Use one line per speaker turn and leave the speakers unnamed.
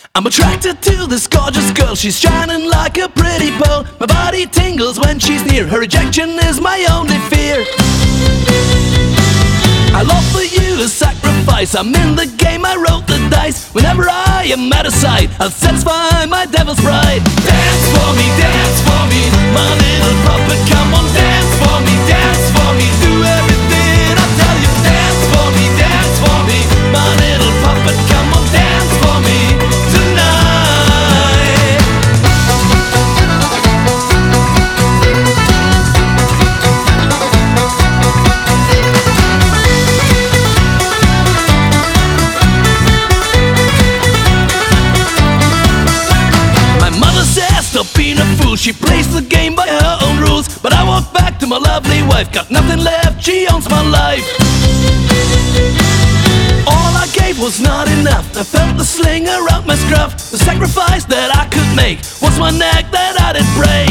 I'm attracted to this gorgeous girl, she's shining like a pretty pearl. My body tingles when she's near, her rejection is my only fear. I'll offer you a sacrifice, I'm in the game, I roll the dice. Whenever I am at her side, I'll satisfy my devil's pride. Dance for me, my little puppet, come on, dance for me, do everything I tell you. Dance for me, my little puppet, come on, dance for me tonight. My mother says stop being a fool, she plays the game by her own rules. But I walk back to my lovely wife, got nothing left, she owns my life. All I gave was not enough, I felt the sling around my scruff. The sacrifice that I could make was my neck that I did break.